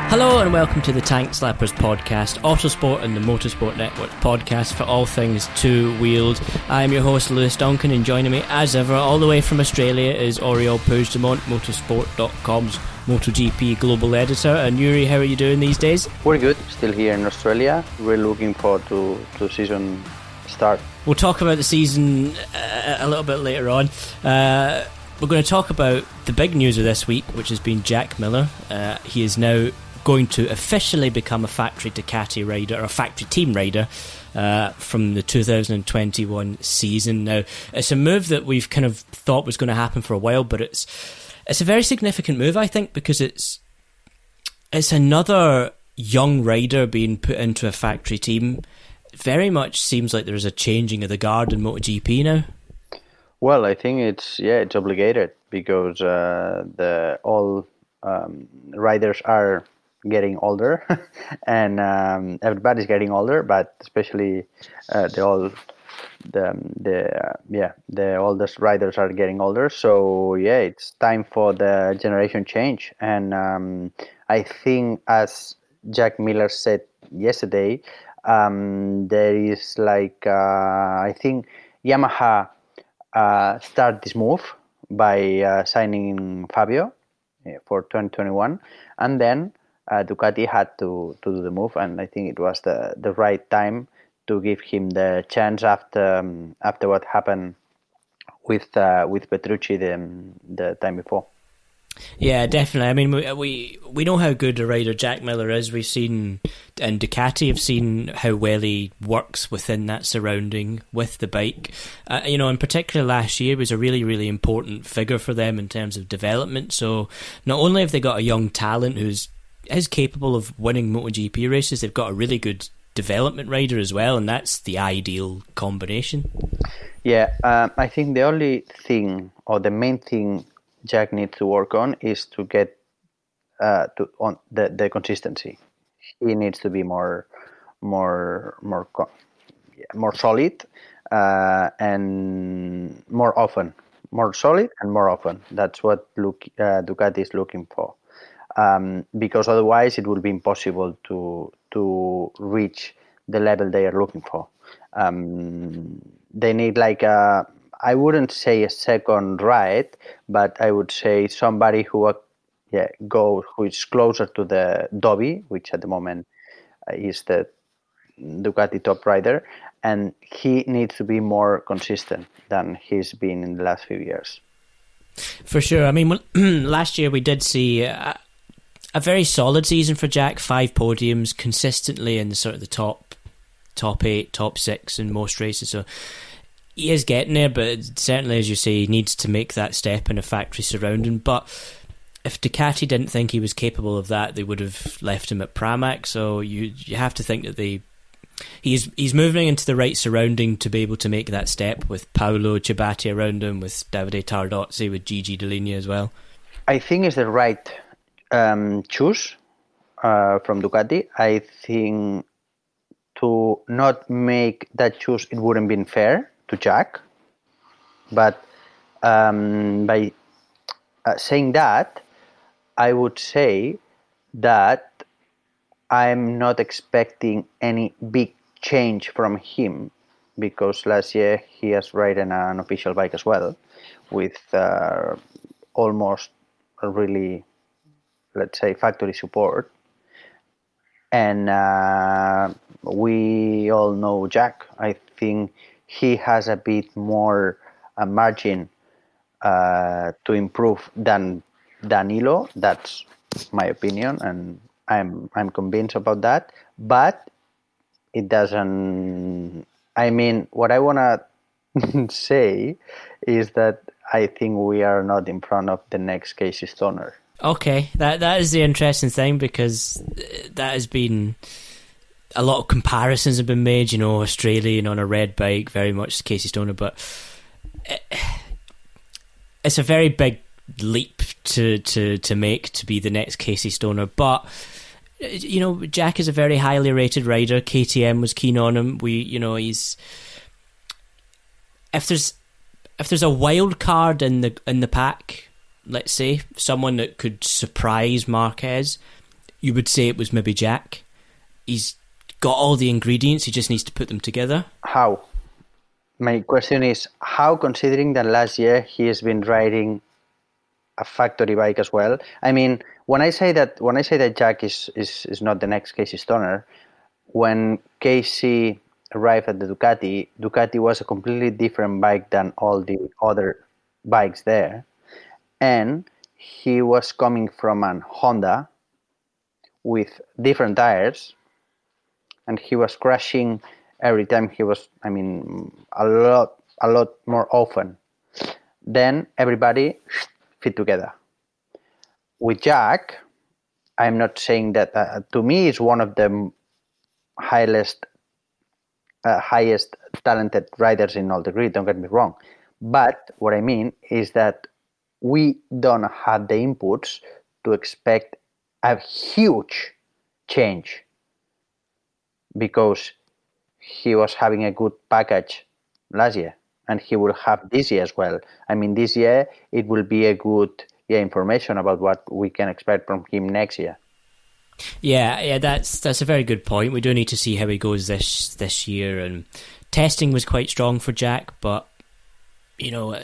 Hello and welcome to the Tank Slappers podcast, Autosport and the Motorsport Network podcast for all things two-wheeled. I am your host Lewis Duncan, and joining me as ever all the way from Australia is Oriol Puigdemont, motorsport.com's MotoGP global editor. And Yuri, how are you doing these days? We're good, still here in Australia. We're looking forward to season start. We'll talk about the season a little bit later on. We're going to talk about the big news of this week, which has been Jack Miller. He is now going to officially become a factory Ducati rider, or a factory team rider, from the 2021 season. Now, it's a move that we've kind of thought was going to happen for a while, but it's a very significant move, I think, because it's another young rider being put into a factory team. It very much seems like there's a changing of the guard in MotoGP now. Well, I think it's obligated because all riders are getting older, and everybody's getting older, but especially the oldest riders are getting older. So it's time for the generation change, and I think, as Jack Miller said yesterday, there is I think Yamaha start this move by signing Fabio for 2021, and then Ducati had to do the move, and I think it was the right time to give him the chance after what happened with Petrucci the time before. Yeah, definitely. I mean, we know how good a rider Jack Miller is. We've seen, and Ducati have seen how well he works within that surrounding with the bike. In particular last year was a really, really important figure for them in terms of development. So not only have they got a young talent who's capable of winning MotoGP races, they've got a really good development rider as well, and that's the ideal combination. Yeah, I think the only thing, or the main thing, Jack needs to work on is to get on the consistency. He needs to be more solid and more often. More solid and more often. That's what Ducati is looking for. Because otherwise it will be impossible to reach the level they are looking for. They need I wouldn't say a second ride, but I would say somebody who is closer to the Dobby, which at the moment is the Ducati top rider, and he needs to be more consistent than he's been in the last few years. For sure. I mean, last year we did see a very solid season for Jack. 5 podiums consistently in the sort of the top 8, top 6 in most races. So he is getting there, but certainly, as you say, he needs to make that step in a factory surrounding. But if Ducati didn't think he was capable of that, they would have left him at Pramac. So you have to think that he's moving into the right surrounding to be able to make that step, with Paolo Ciabatti around him, with Davide Tardozzi, with Gigi Dall'Igna as well. I think it's the right choose from Ducati. I think to not make that choose, it wouldn't been fair to Jack. But by saying that, I would say that I'm not expecting any big change from him, because last year he has ridden an official bike as well, with almost a really, let's say, factory support. And we all know Jack. I think he has a bit more margin to improve than Danilo. That's my opinion, and I'm convinced about that. But it doesn't. I mean, what I wanna say is that I think we are not in front of the next Casey Stoner. Okay, that is the interesting thing, because that has been a lot of comparisons have been made. Australian on a red bike, very much Casey Stoner, but it's a very big leap to make to be the next Casey Stoner. But Jack is a very highly rated rider. KTM was keen on him. He's if there's a wild card in the pack, let's say someone that could surprise Marquez, you would say it was maybe Jack. He's got all the ingredients, he just needs to put them together. How? My question is, how, considering that last year he has been riding a factory bike as well? I mean, when I say that Jack is not the next Casey Stoner, when Casey arrived at the Ducati was a completely different bike than all the other bikes there, and he was coming from an Honda with different tires, and he was crashing every time he was, I mean, a lot more often. Then everybody fit together. With Jack, I'm not saying that, to me, is one of the highest talented riders in all the grid, don't get me wrong. But what I mean is that we don't have the inputs to expect a huge change, because he was having a good package last year, and he will have this year as well. I mean, this year it will be a good information about what we can expect from him next year. Yeah, that's a very good point. We do need to see how he goes this year, and testing was quite strong for Jack, but you know,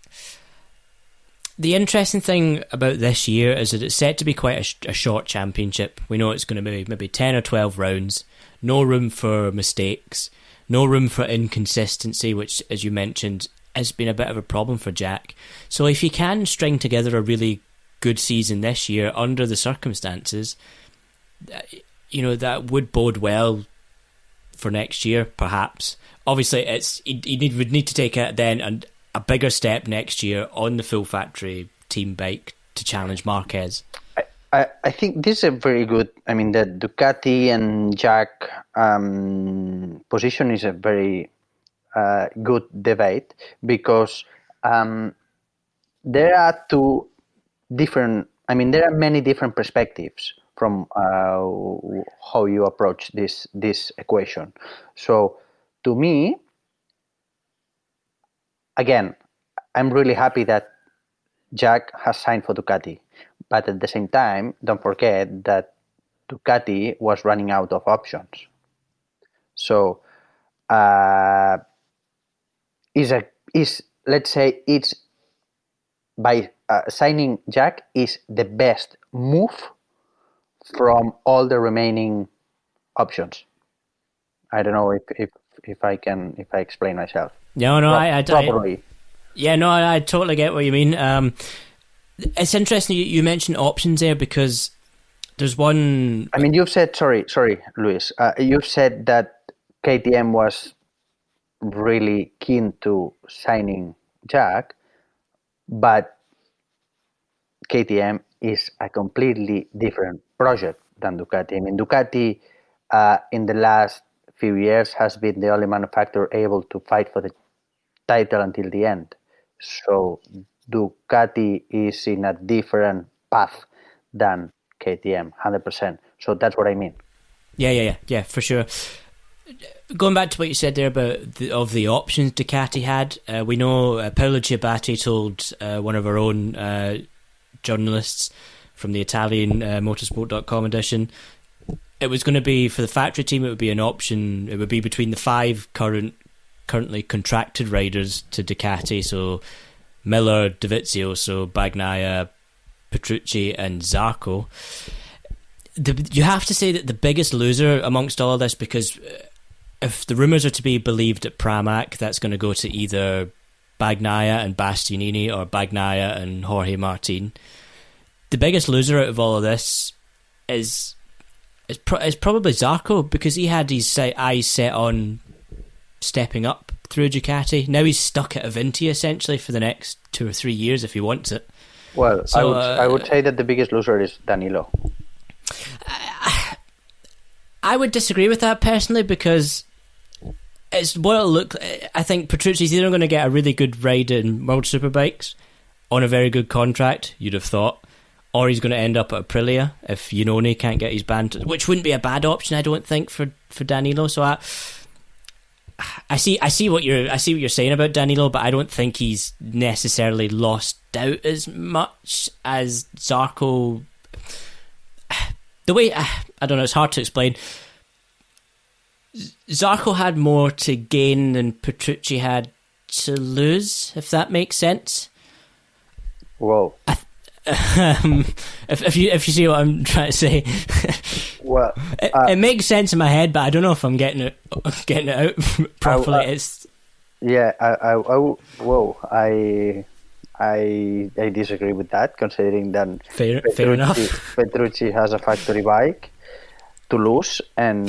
the interesting thing about this year is that it's set to be quite a short championship. We know it's going to be maybe 10 or 12 rounds, no room for mistakes, no room for inconsistency, which, as you mentioned, has been a bit of a problem for Jack. So if he can string together a really good season this year under the circumstances, you know, that would bode well for next year, perhaps. Obviously, he would need to take a bigger step next year on the full factory team bike to challenge Marquez. I think this is a very good, I mean, the Ducati and Jack position is a very good debate, because there are there are many different perspectives from how you approach this equation. So to me, again, I'm really happy that Jack has signed for Ducati. But at the same time, don't forget that Ducati was running out of options. So, let's say it's by signing Jack is the best move from all the remaining options. I don't know if I explain myself. No, I properly. I totally get what you mean. It's interesting you mentioned options there, because there's one. I mean, you've said sorry, Luis. You've said that KTM was really keen to signing Jack, but KTM is a completely different project than Ducati. I mean, Ducati in the last few years has been the only manufacturer able to fight for the title until the end. So Ducati is in a different path than KTM, 100%. So that's what I mean. Yeah, for sure. Going back to what you said there about the options Ducati had, we know Paolo Ciabatti told one of our own journalists from the Italian motorsport.com edition, it was going to be, for the factory team, it would be an option, it would be between the 5 currently contracted riders to Ducati, so Miller, Dovizioso, Bagnaia, Petrucci and Zarco. You have to say that the biggest loser amongst all of this, because if the rumours are to be believed at Pramac, that's going to go to either Bagnaia and Bastianini or Bagnaia and Jorge Martin. The biggest loser out of all of this is probably Zarco, because he had his eyes set on stepping up through Ducati. Now he's stuck at Avinti essentially for the next 2 or 3 years if he wants it. Well, so, I would say that the biggest loser is Danilo. I would disagree with that personally, because it's what it'll look. I think Petrucci's either going to get a really good ride in World Superbikes on a very good contract, you'd have thought, or he's going to end up at Aprilia if Iannone can't get his band, which wouldn't be a bad option, I don't think, for Danilo. So I see what you're saying about Danilo, but I don't think he's necessarily lost out as much as Zarco. the way I don't know, it's hard to explain. Zarco had more to gain than Petrucci had to lose, if that makes sense. Whoa. If you see what I'm trying to say, Well, it makes sense in my head, but I don't know if I'm getting it out properly. It's I disagree with that, considering that fair enough. Petrucci has a factory bike to lose, and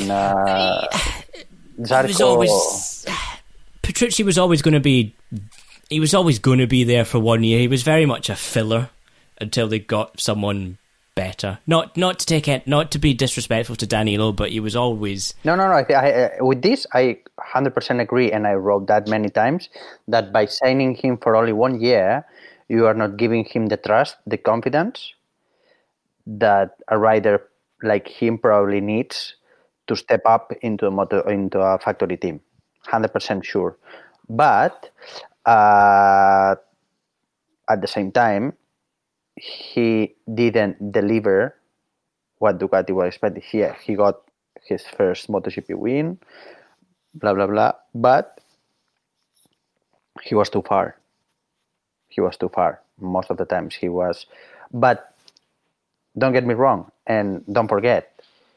Zarco. Petrucci was always going to be. He was always going to be there for 1 year. He was very much a filler until they got someone better. Not to be disrespectful to Danilo, but he was always. No. I with this, I 100% agree, and I wrote that many times. That by signing him for only 1 year, you are not giving him the trust, the confidence that a rider like him probably needs to step up into a factory team. 100% sure, but at the same time, he didn't deliver what Ducati was expecting. He got his first MotoGP win, blah blah blah, but he was too far. Most of the times he was. But don't get me wrong, and don't forget,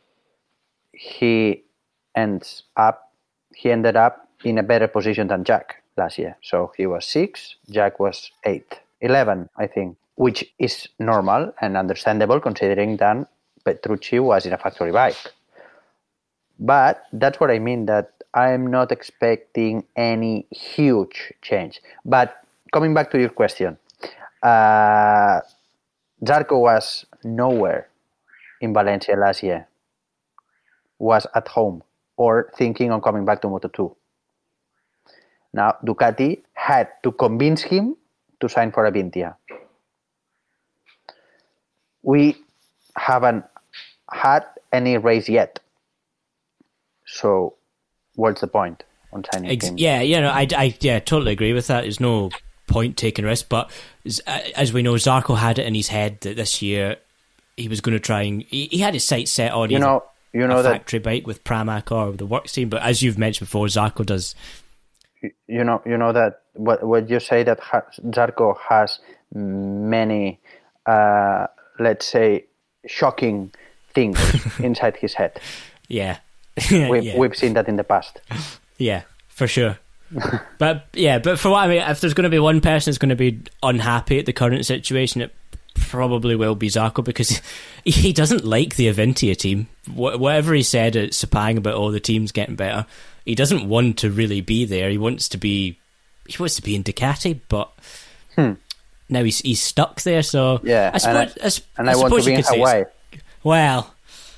he ended up in a better position than Jack last year. So he was 6, Jack was 8, 11, I think, which is normal and understandable considering that Petrucci was in a factory bike. But that's what I mean, that I'm not expecting any huge change. But coming back to your question, Zarco was nowhere in Valencia last year, was at home or thinking on coming back to Moto2. Now, Ducati had to convince him to sign for Avintia. We haven't had any race yet. So, what's the point on signing him? Yeah, I totally agree with that. There's no point taking risks, but as we know, Zarco had it in his head that this year he was going to try and... He had his sights set on a factory bike with Pramac or the works team, but as you've mentioned before, Zarco does... You know that what you say, that Zarco has many, let's say, shocking things inside his head. Yeah. We've seen that in the past. Yeah, for sure. but for what I mean, if there's going to be one person that's going to be unhappy at the current situation, it probably will be Zarco, because he doesn't like the Avintia team. Whatever he said at Sepang about the team's getting better, he doesn't want to really be there. He wants to be in Ducati, but now he's stuck there. So yeah, I suppose, I want to be in Hawaii. Well,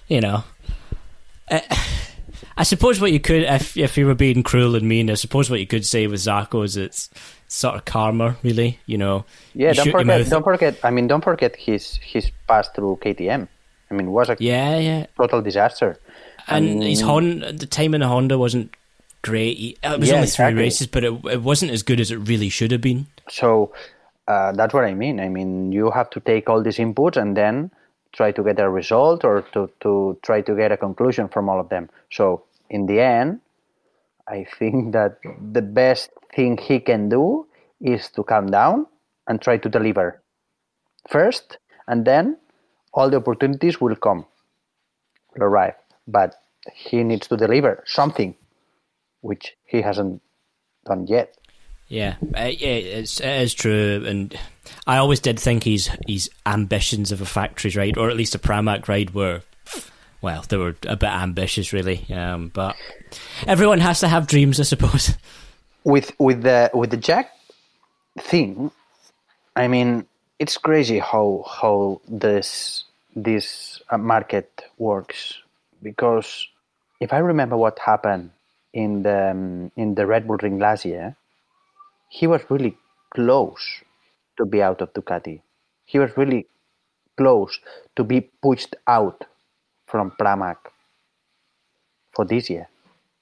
I suppose what you could, if you were being cruel and mean, I suppose what you could say with Zarco is it's sort of karma, really. Yeah, don't forget his pass through KTM. I mean, it was a total disaster. And his Honda, the time in the Honda wasn't great. It was only 3 races, but it wasn't as good as it really should have been. So that's what I mean. I mean, you have to take all these inputs and then try to get a result, or to try to get a conclusion from all of them. So in the end, I think that the best thing he can do is to calm down and try to deliver first, and then all the opportunities will arrive. But he needs to deliver something, which he hasn't done yet. Yeah, it is true, and I always did think his ambitions of a factory ride, or at least a Pramac ride, were, well, they were a bit ambitious, really. But everyone has to have dreams, I suppose. With the Jack thing, I mean, it's crazy how this market works, because if I remember what happened in the Red Bull Ring last year, he was really close to be out of Ducati. He was really close to be pushed out from Pramac for this year.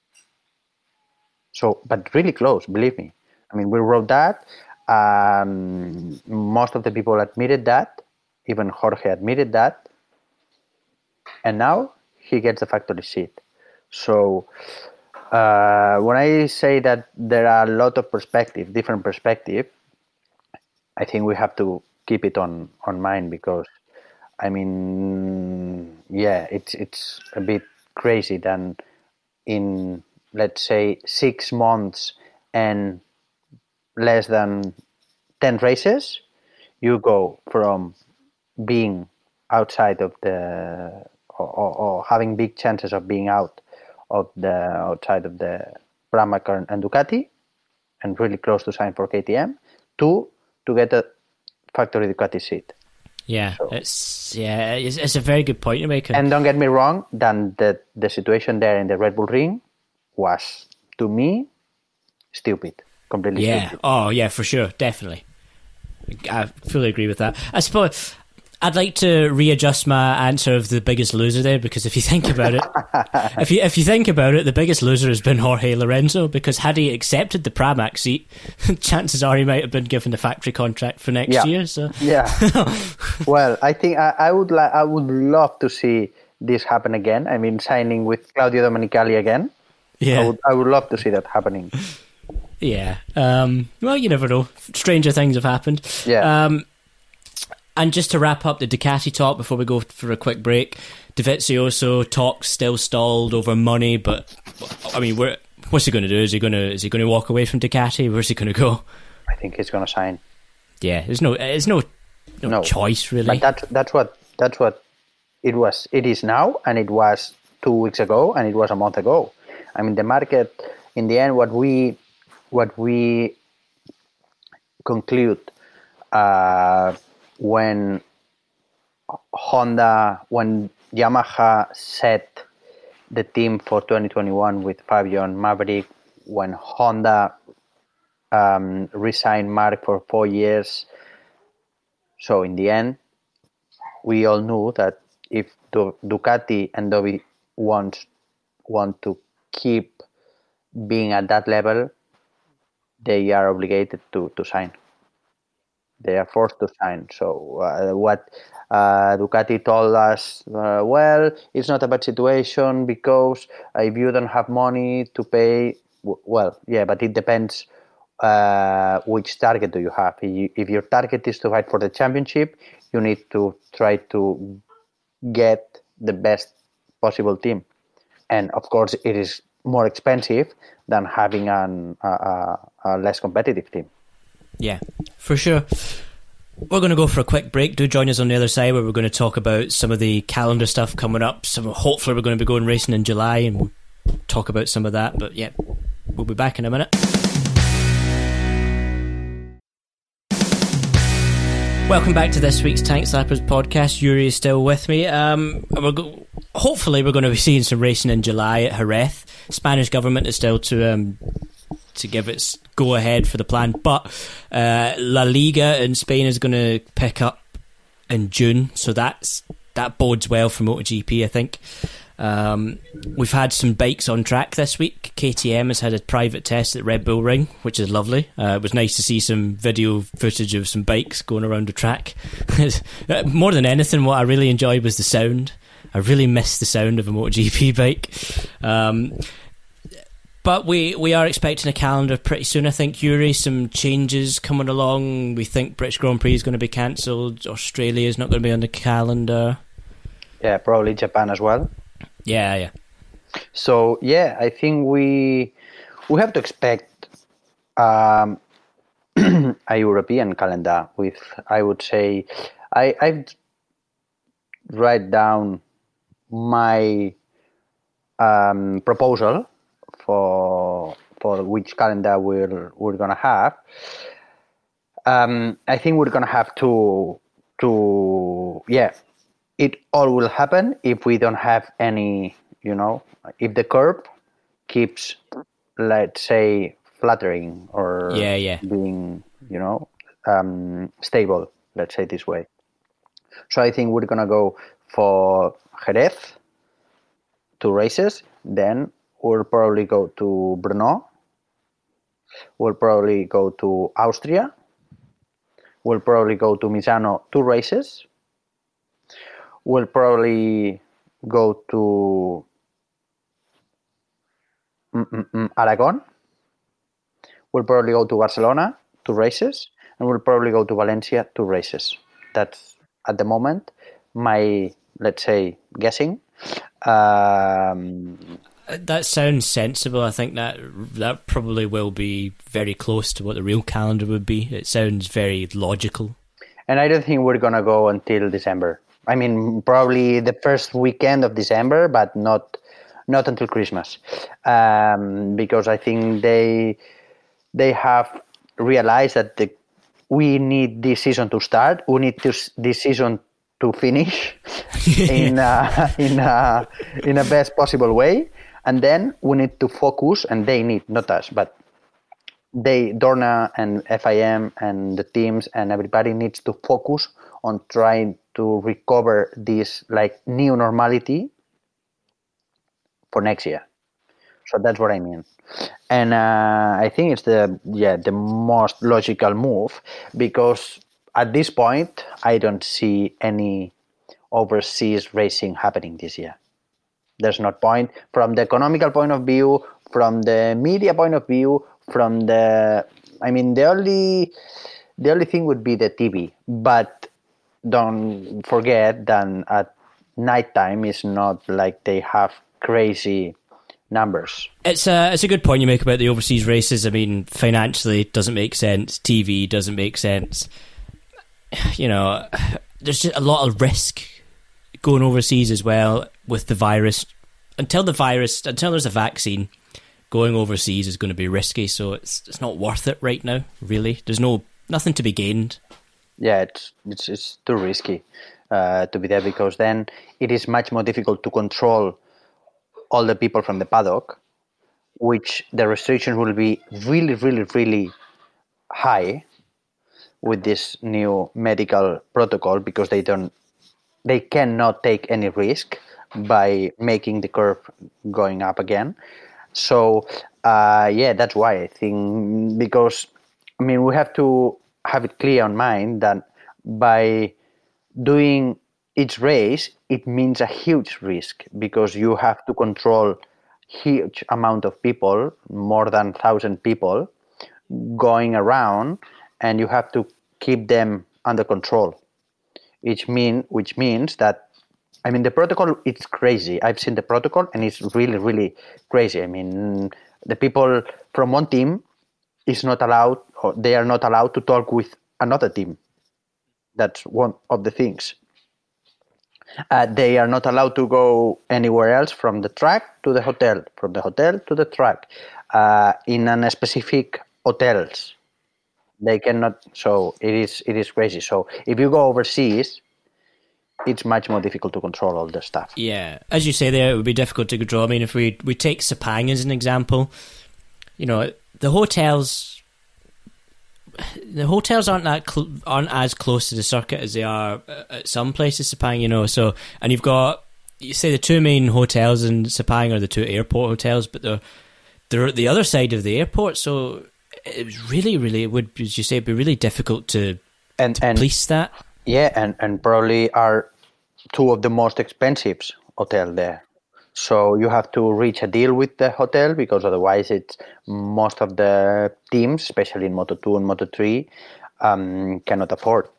So, but really close, believe me. I mean, we wrote that. Most of the people admitted that. Even Jorge admitted that. and now he gets the factory seat. So when I say that there are a lot of different perspective, I think we have to keep it on mind, because I mean, yeah, it's a bit crazy than in, let's say, 6 months and less than 10 races, you go from being outside of the, or having big chances of being outside of the Pramac and Ducati, and really close to sign for KTM, to get a factory Ducati seat. Yeah, so, it's a very good point you're making. And don't get me wrong, then the situation there in the Red Bull Ring was, to me, stupid. Completely stupid. Oh yeah, for sure, definitely. I fully agree with that. I suppose I'd like to readjust my answer of the biggest loser there, because if you think about it, if you think about it, the biggest loser has been Jorge Lorenzo, because had he accepted the Pramac seat, chances are he might have been given the factory contract for next year. So well, I think I would love to see this happen again. I mean, signing with Claudio Domenicali again. Yeah, I would love to see that happening. Yeah. Well, you never know. Stranger things have happened. Yeah. And just to wrap up the Ducati talk before we go for a quick break, Dovizioso talks still stalled over money, but I mean, what's he going to do? Is he going to walk away from Ducati? Where's he going to go? I think he's going to sign. Yeah, there's no choice really. But that's what it was. It is now, and it was 2 weeks ago, and it was a month ago. I mean, the market in the end, what we conclude when Yamaha set the team for 2021 with Fabio and Maverick, when Honda resigned Mark for 4 years. So in the end, we all knew that if Ducati and Dovi want to keep being at that level, they are obligated to sign. They are forced to sign. So what Ducati told us, well, it's not a bad situation, because if you don't have money to pay, well, yeah, but it depends which target do you have. If your target is to fight for the championship, you need to try to get the best possible team. And of course, it is more expensive than having a less competitive team. Yeah, for sure. We're going to go for a quick break. Do join us on the other side, where we're going to talk about some of the calendar stuff coming up. Hopefully we're going to be going racing in July, and we'll talk about some of that. But yeah, we'll be back in a minute. Welcome back to this week's Tank Slappers podcast. Yuri is still with me. Hopefully we're going to be seeing some racing in July at Jerez. Spanish government is still to give its go ahead for the plan, but La Liga in Spain is going to pick up in June, so that bodes well for MotoGP, I think. We've had some bikes on track this week. KTM has had a private test at Red Bull Ring, which is lovely. It was nice to see some video footage of some bikes going around the track. More than anything, what I really enjoyed was the sound. I really missed the sound of a MotoGP bike. But we are expecting a calendar pretty soon, I think, Yuri. Some changes coming along. We think British Grand Prix is going to be cancelled. Australia is not going to be on the calendar. Yeah, probably Japan as well. Yeah. So, yeah, I think we have to expect a European calendar with, I would say, I've write down my proposal for which calendar we're gonna have. I think we're gonna have to it all will happen if we don't have any, if the curve keeps, let's say, fluttering or being, stable, let's say this way. So I think we're gonna go for Jerez, 2 races, then we'll probably go to Brno. We'll probably go to Austria. We'll probably go to Misano, 2 races. We'll probably go to Aragon. We'll probably go to Barcelona, 2 races, and we'll probably go to Valencia, 2 races. That's at the moment my, let's say, guessing. That sounds sensible. I think that probably will be very close to what the real calendar would be. It sounds very logical. And I don't think we're gonna go until December. I mean, probably the first weekend of December, but not until Christmas, because I think they have realized that we need this season to start. We need this season to finish in a best possible way, and then we need to focus. And they need, not us, but Dorna and FIM and the teams and everybody needs to focus on trying to recover this like new normality for next year. So that's what I mean. And I think it's the most logical move, because at this point I don't see any overseas racing happening this year. There's no point from the economical point of view, from the media point of view, the only thing would be the TV. But don't forget that at nighttime is not like they have crazy numbers. It's a good point you make about the overseas races. I mean, financially it doesn't make sense. TV doesn't make sense. You know, there's just a lot of risk going overseas as well with the virus. Until there's a vaccine, going overseas is going to be risky. So it's not worth it right now. Really, there's nothing to be gained. Yeah, it's too risky to be there, because then it is much more difficult to control all the people from the paddock, which the restrictions will be really, really, really high with this new medical protocol, because they cannot take any risk by making the curve going up again. So that's why I think, because I mean, we have to have it clear on mind that by doing each race, it means a huge risk, because you have to control huge amount of people, more than 1,000 people going around, and you have to keep them under control. Which means that, I mean, the protocol, it's crazy. I've seen the protocol and it's really, really crazy. I mean, the people from one team is not allowed, or they are not allowed to talk with another team. That's one of the things. They are not allowed to go anywhere else from the track to the hotel, from the hotel to the track, in a specific hotels. They cannot. So it is crazy. So if you go overseas, it's much more difficult to control all the stuff. Yeah, as you say there, it would be difficult to control. I mean, if we take Sepang as an example, you know, the hotels aren't as close to the circuit as they are at some places, Sepang, you know. So, and you say the two main hotels in Sepang are the two airport hotels, but they're at the other side of the airport. So it was really, it would, as you say, be really difficult to police that. Yeah, and probably are two of the most expensive hotel there. So you have to reach a deal with the hotel, because otherwise it's most of the teams, especially in Moto2 and Moto3, cannot afford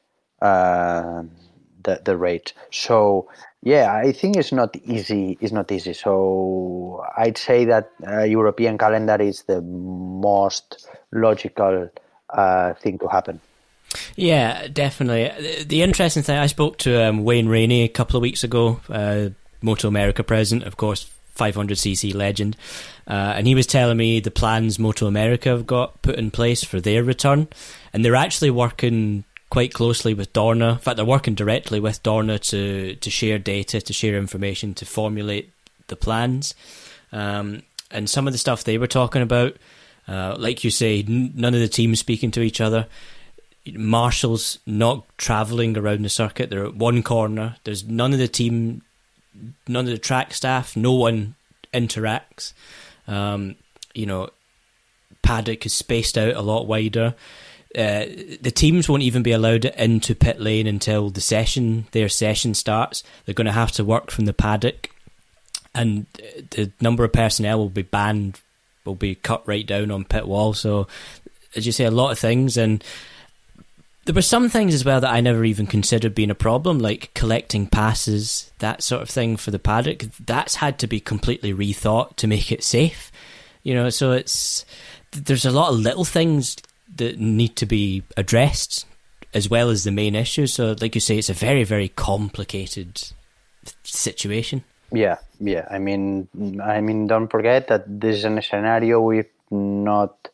the rate. So yeah, I think it's not easy. So I'd say that European calendar is the most logical thing to happen. Yeah, definitely. The interesting thing, I spoke to Wayne Rainey a couple of weeks ago, Moto America president, of course, 500cc legend, and he was telling me the plans Moto America have got put in place for their return, and they're actually working quite closely with Dorna. In fact, they're working directly with Dorna to share data, to share information, to formulate the plans. And some of the stuff they were talking about, like you say, none of the teams speaking to each other. Marshals not travelling around the circuit. They're at one corner. There's none of the track staff. No one interacts. You know, paddock is spaced out a lot wider. the teams won't even be allowed into pit lane until their session starts. They're going to have to work from the paddock, and the number of personnel will be cut right down on pit wall. So, as you say, a lot of things, and there were some things as well that I never even considered being a problem, like collecting passes, that sort of thing for the paddock. That's had to be completely rethought to make it safe. So there's a lot of little things that need to be addressed as well as the main issue. So, like you say, it's a very, very complicated situation. Yeah. I mean, don't forget that this is a scenario we've not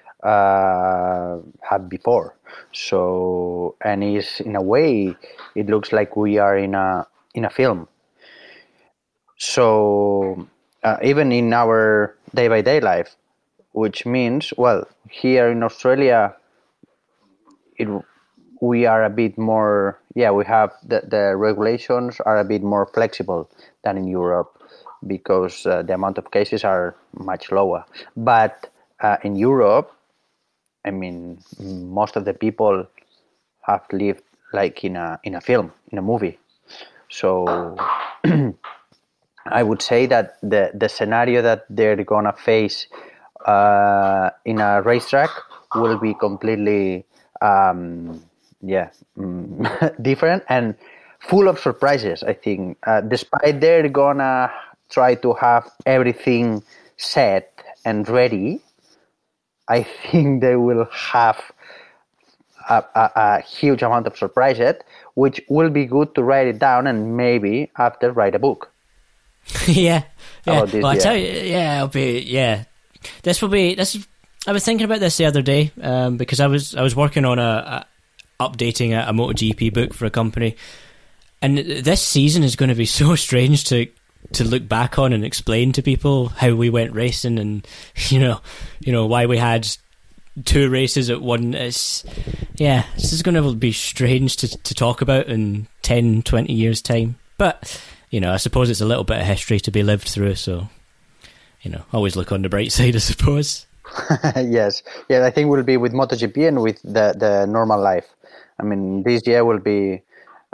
had before. So, and is in a way, it looks like we are in a film. So, even in our day-by-day life, which means, well, here in Australia, we are a bit more, we have the regulations are a bit more flexible than in Europe because the amount of cases are much lower. But in Europe, I mean, most of the people have lived like in a film, in a movie. So I would say that the scenario that they're gonna face in a racetrack will be completely different and full of surprises. I think despite they're gonna try to have everything set and ready, I think they will have a huge amount of surprises, which will be good to write it down and maybe after write a book. Yeah. This, well, I tell you, it'll be, This will be. I was thinking about this the other day because I was working on updating a MotoGP book for a company, and this season is going to be so strange to look back on and explain to people how we went racing, and why we had 2 races at one. This is going to be strange to talk about in 10, 20 years' time. But I suppose it's a little bit of history to be lived through, so. Always look on the bright side, I suppose. Yes. I think we'll be with MotoGP and with the normal life. I mean, this year will be,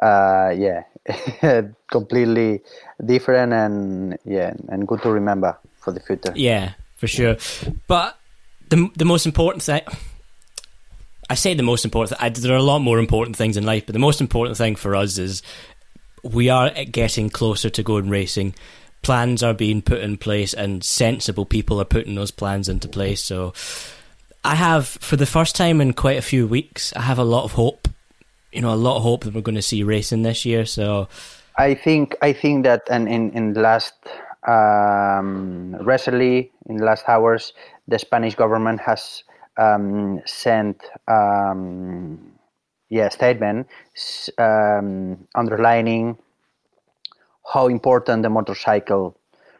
completely different and good to remember for the future. Yeah, for sure. But the most important thing, I say the most important thing, there are a lot more important things in life, but the most important thing for us is we are getting closer to going racing. Plans are being put in place and sensible people are putting those plans into place. So I have, for the first time in quite a few weeks, I have a lot of hope. A lot of hope that we're going to see racing this year. So I think that, and in last recently in the last hours, the Spanish government has sent statement underlining how important the motorcycling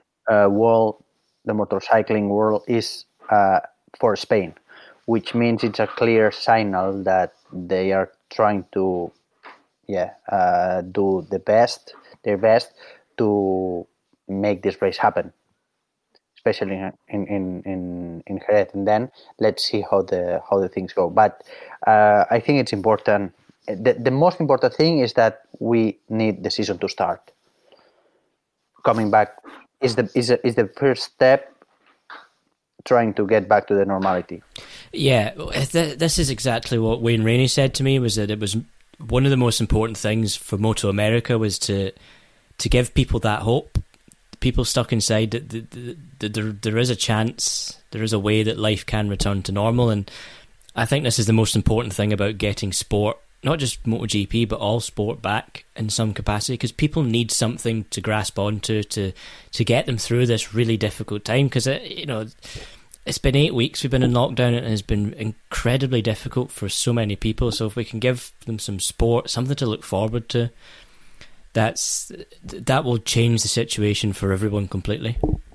world is for Spain, which means it's a clear signal that they are trying to do their best to make this race happen, especially in Jerez. And then let's see how the things go. But I think it's important. The most important thing is that we need the season to start. Coming back is the first step, trying to get back to the normality. Yeah, this is exactly what Wayne Rainey said to me, was that it was one of the most important things for Moto America was to give people that hope, people stuck inside, that there is a chance, there is a way that life can return to normal. And I think this is the most important thing about getting sport, not just MotoGP, but all sport back in some capacity, because people need something to grasp onto to get them through this really difficult time. Because it's been 8 weeks we've been in lockdown, and it has been incredibly difficult for so many people. So if we can give them some sport, something to look forward to, that will change the situation for everyone completely.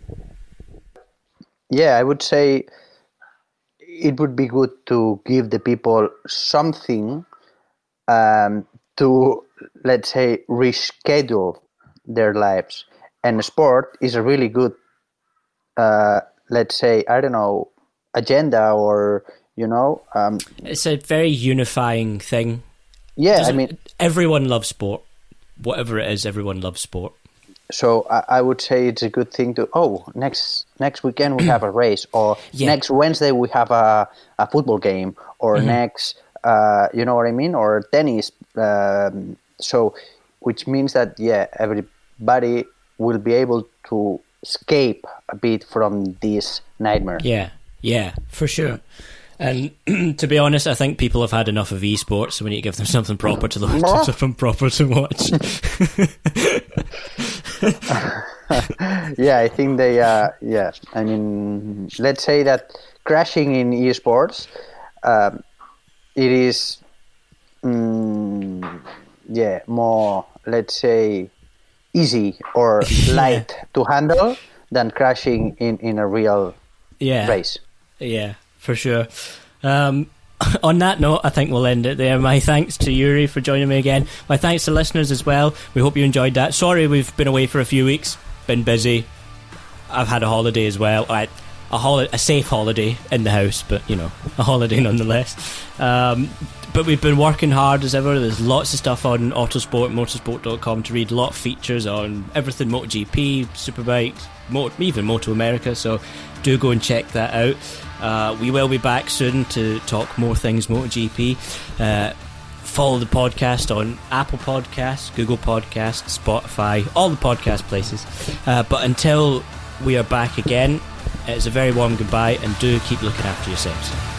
Yeah, I would say it would be good to give the people something to, let's say, reschedule their lives. And sport is a really good, let's say, I don't know, agenda or You know, it's a very unifying thing. Yeah, I mean, everyone loves sport. Whatever it is, everyone loves sport. So I would say it's a good thing to. Oh, next weekend we have a race, or next Wednesday we have a football game, or next, you know what I mean, or tennis. So, which means that everybody will be able to escape a bit from this nightmare. Yeah, for sure. And to be honest, I think people have had enough of esports, so we need to give them something proper to look, something proper to watch. I think they I mean, let's say that crashing in esports, it is more, let's say, easy or light to handle than crashing in a real race. Yeah, for sure. On that note, I think we'll end it there. My thanks to Yuri for joining me again. My thanks to listeners as well. We hope you enjoyed that. Sorry we've been away for a few weeks. Been busy. I've had a holiday as well. A safe holiday in the house, but, you know, a holiday nonetheless. But we've been working hard as ever. There's lots of stuff on Autosport, motorsport.com to read. A lot of features on everything MotoGP, Superbikes, even Moto America. So do go and check that out. We will be back soon to talk more things MotoGP. Follow the podcast on Apple Podcasts, Google Podcasts, Spotify, all the podcast places. But until we are back again, it's a very warm goodbye, and do keep looking after yourselves.